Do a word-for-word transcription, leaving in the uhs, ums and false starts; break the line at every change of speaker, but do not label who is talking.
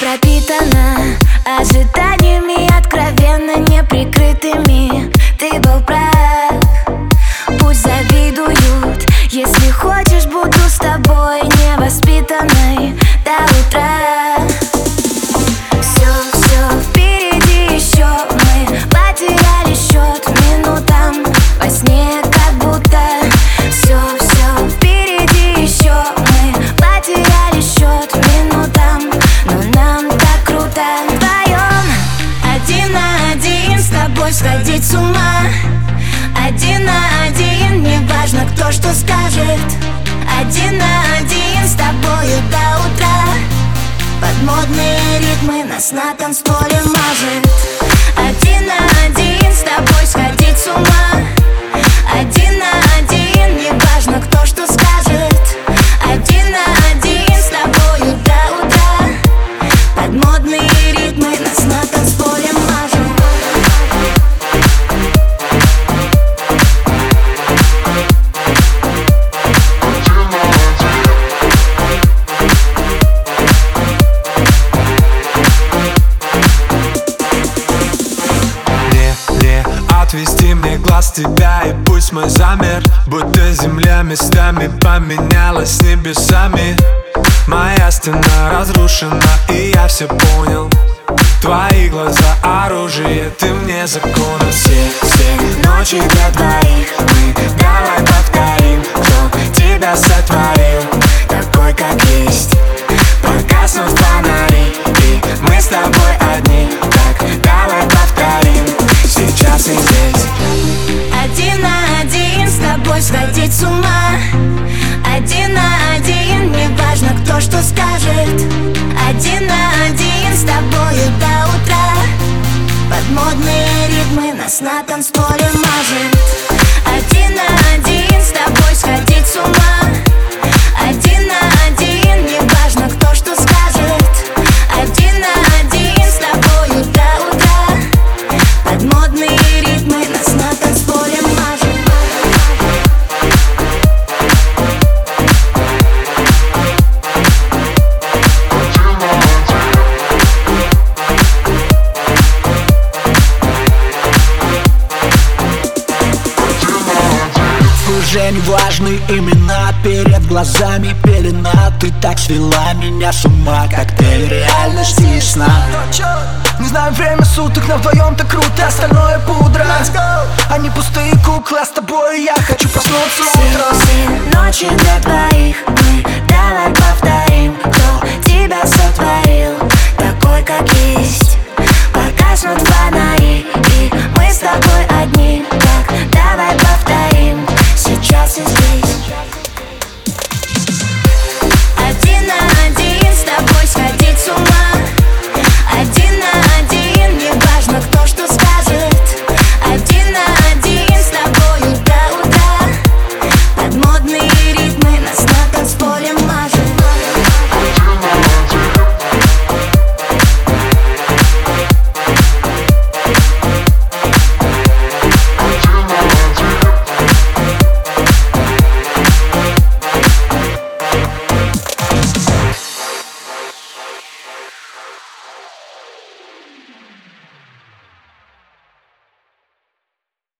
пропитана ожиданиями откровенно неприкрытыми. Ты был прав, пусть завидуют. Если хочешь, буду с тобой невоспитанной до утра. Все, все впереди еще, мы потеряли счет минутам во сне, как будто. Все, все впереди еще, мы потеряли счет минутам, но нам так круто вдвоем. Один на один с тобой сходить с ума. Один на один, не важно, кто что скажет. Один на один с тобою до утра. Под модные ритмы нас на танцполе мажет. Один на один с тобой сходить с ума. Один на один, не важно, кто что скажет. Один на один с тобою до утра. Под модные ритмы нас на танцполе мажет.
Отвести мне глаз тебя, и пусть мой замер, будто земля местами поменялась с небесами. Моя стена разрушена, и я все понял. Твои глаза оружие, ты мне закон.
Все, все ночи для двоих, мы давай повторим, кто тебя сотворил, такой как есть. Погаснут фонари, и мы с тобой одни. Так давай повторим, сейчас и здесь. Один на один с тобой сходить с ума. Один на один, не важно, кто что скажет. Один на один с тобою до утра. Под модные ритмы нас на танцполе мажет. Один на один с тобой сходить с ума. Один на один, не важно, кто что скажет. Один на один с тобою до утра. Под модные ритмы нас на танцполе мажет.
Уже не важны имена, перед глазами пелена. Ты так свела меня с ума, коктейль реальности и сна. Не знаю время суток, но вдвоем так круто, остальное пудра. Они пустые куклы, а с тобой я хочу проснуться утром.
Все, все ночи для двоих, мы давай